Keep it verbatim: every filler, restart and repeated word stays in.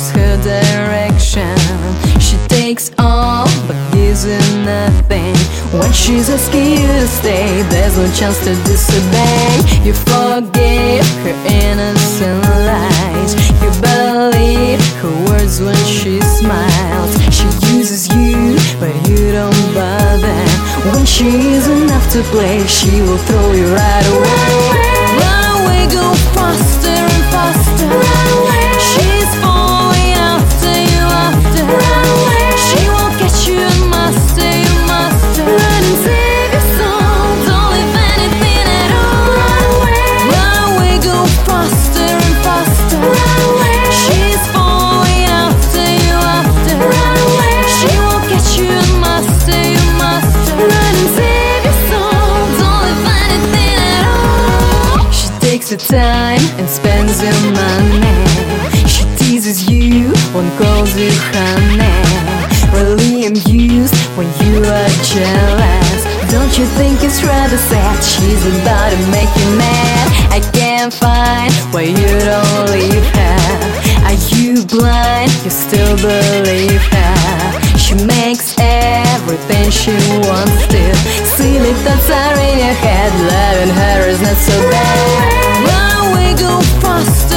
lose her direction. She takes all but gives you nothing. When she's asking you to stay, there's no chance to disobey. You forgive her innocent lies. You believe her words when she smiles. She uses you, but you don't bother. When she's enough to play, she will throw you right away. Run away, go faster and faster. Run away. She's falling after you, after. Run away. She won't catch you and master you, master. Run and save your soul, don't leave anything at all. Run away. Run away, go faster and faster. Run away. She's falling after you, after. Run away. She won't catch you and master you, master. Run and save your soul, don't leave anything at all. She takes her time and spends your money. She teases you when calls you honey. Really amused when you are jealous. Don't you think it's rather sad? She's about to make you mad. I can't find why you don't leave her. Are you blind? You still believe her? She makes everything she wants to. Silly thoughts are in your head. Loving her is not so bad. Run away, go faster.